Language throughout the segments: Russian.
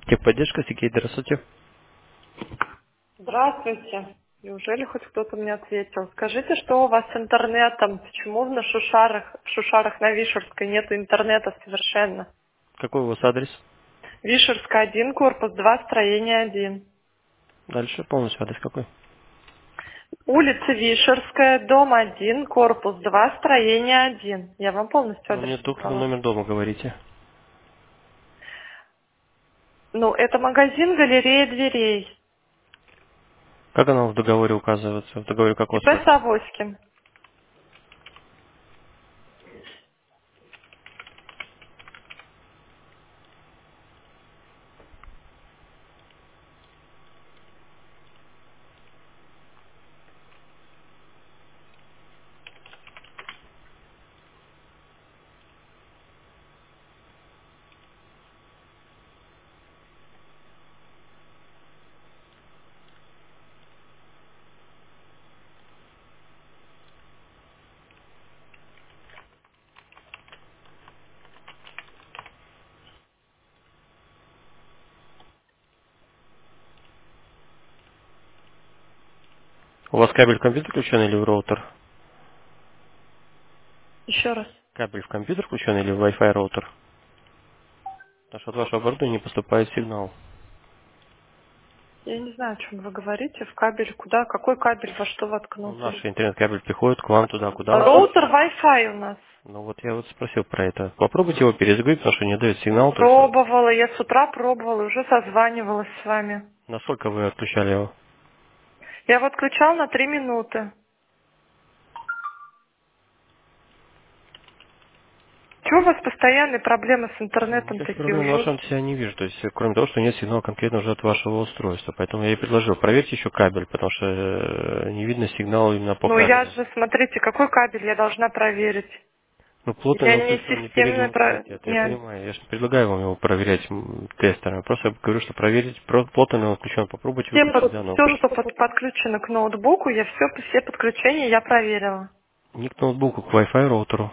Техподдержка, Сергей, здравствуйте. Здравствуйте. Неужели хоть кто-то мне ответил? Скажите, что у вас с интернетом? Почему в Шушарах на Вишерской нету интернета совершенно? Какой у вас адрес? Вишерская 1, корпус 2, строение 1. Дальше полностью адрес какой? Улица Вишерская, дом 1, корпус 2, строение 1. Я вам полностью Ну, адрес мне только назвала. номер дома говорите. Ну, это магазин «Галерея дверей». Как она в договоре указывается? В договоре как у вас? ИП Савоськин. У вас кабель в компьютер включен или в роутер? Еще раз. Кабель в компьютер включен или в Wi-Fi роутер? Потому что от вашего оборудования не поступает сигнал. Я не знаю, о чем вы говорите. В кабель куда? Какой кабель во что Ну, воткнут? наш интернет-кабель приходит к вам туда, куда он Роутер подключен. Wi-Fi у нас. Ну вот я вот спросил про это. Попробуйте его перезагрузить, потому что не дает сигнал. То есть Пробовала, я с утра пробовала, уже созванивалась с вами. насколько вы отключали его? Я его отключал на 3 минуты. Чего у вас постоянные проблемы с интернетом Никаких такие проблем в уже? вашем я не вижу. То есть, кроме того, что нет сигнала конкретно уже от вашего устройства. Поэтому я и предложил, проверьте еще кабель, потому что не видно сигнала именно по Ну я кабелю. же, смотрите, какой кабель я должна проверить. Ну, плотно Я он не включен не перед... системная... Нет, нет, я Не. понимаю. Я же не предлагаю вам его проверять тестером. Я просто говорю, что проверить, плотно ли он включен. Попробуйте выключить данного. Все, что подключено к ноутбуку, все подключения я проверила. Не к ноутбуку, к Wi-Fi роутеру.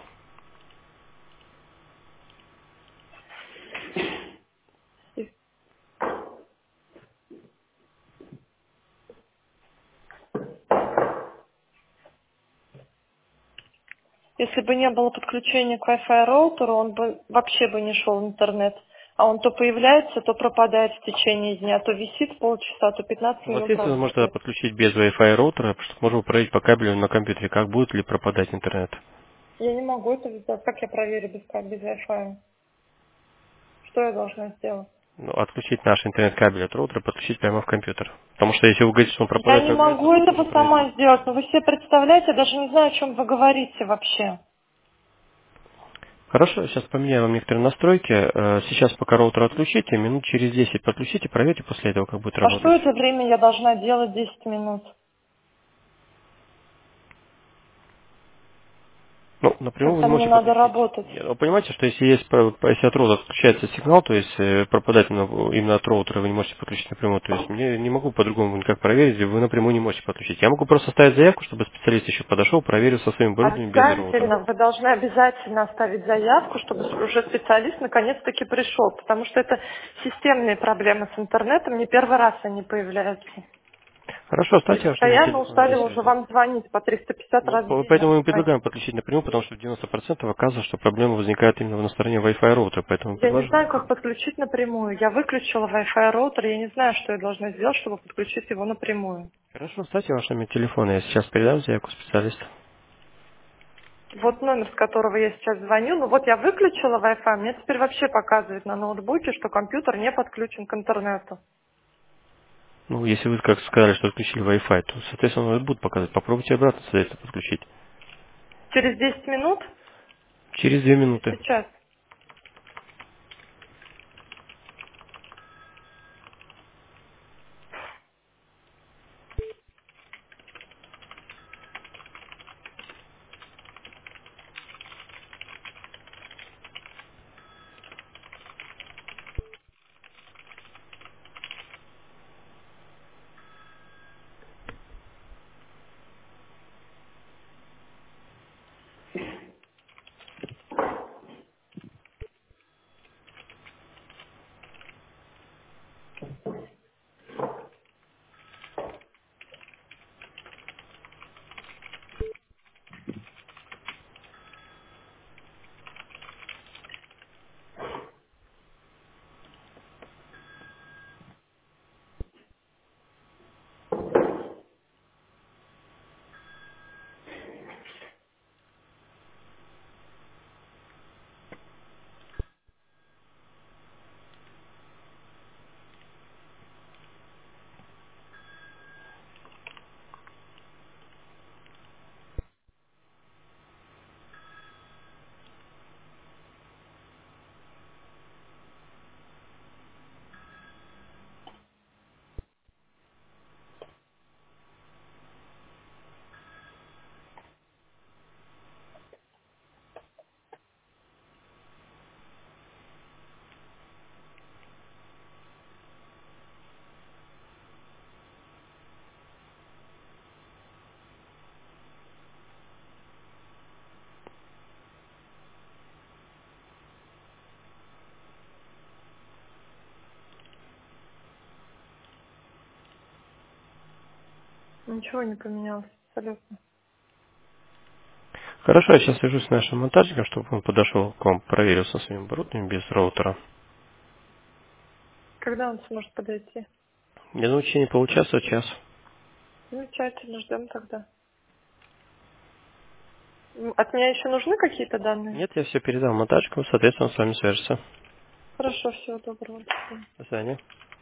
Если бы не было подключения к Wi-Fi роутеру, он бы вообще бы не шел в интернет. А он то появляется, то пропадает в течение дня, то висит полчаса, то 15 У вас минут есть возможность тогда работает. подключить без Wi-Fi роутера, чтобы можно проверить по кабелю на компьютере, как будет ли пропадать интернет. Я не могу это сделать. Как я проверю без Wi-Fi? Что я должна сделать? Ну, отключить наш интернет-кабель от роутера, подключить прямо в компьютер. Потому что если вы говорите, что он Я пропадает не на интернет, то могу тут нужно этого проверить. сама сделать. Но вы себе представляете, я даже не знаю, о чем вы говорите вообще. Хорошо, сейчас поменяю вам некоторые настройки. Сейчас пока роутер отключите, минут через 10 подключите, проверьте после этого, как будет А что работать. это время я должна делать 10 минут? Ну, напрямую вы Когда не мне можете надо подключить. работать? Нет, вы понимаете, что если есть, если от роутера отключается сигнал, то есть пропадает именно от роутера, вы не можете подключить напрямую. То есть мне не могу по-другому никак проверить, вы напрямую не можете подключить. Я могу просто оставить заявку, чтобы специалист еще подошел, проверил со своим оборудованием без роутера. Обязательно, вы должны обязательно оставить заявку, чтобы уже специалист наконец-таки пришел, потому что это системные проблемы с интернетом, не первый раз они появляются. Хорошо, И оставьте ваш номер постоянно телефона для устали уже связи. вам звонить по 350 Ну, раз в день поэтому нам мы звонить. предлагаем подключить напрямую, потому что в 90% оказывается, что проблема возникает именно на стороне Wi-Fi роутера, поэтому Я не предложил. знаю, как подключить напрямую. Я выключила Wi-Fi роутер, я не знаю, что я должна сделать, чтобы подключить его напрямую. Хорошо, оставьте ваш номер телефона, я сейчас передам заявку специалисту. Вот номер, с которого я сейчас звоню, ну вот я выключила Wi-Fi, мне теперь вообще показывает на ноутбуке, что компьютер не подключен к интернету. Ну, если вы как сказали, что отключили Wi-Fi, то, соответственно, он и будет показывать. Попробуйте обратно, соответственно, подключить. Через 10 минут Через 2 или минуты. сейчас? Ничего не поменялось абсолютно. Хорошо, я сейчас свяжусь с нашим монтажником, чтобы он подошел к вам, проверил со своим оборудованием без роутера. Когда он сможет подойти? Я думаю, в течение получаса, час. Замечательно, ждем тогда. От меня еще нужны какие-то данные? Нет, я все передал монтажнику, соответственно, он с вами свяжется. Хорошо, всего доброго. До свидания. До свидания.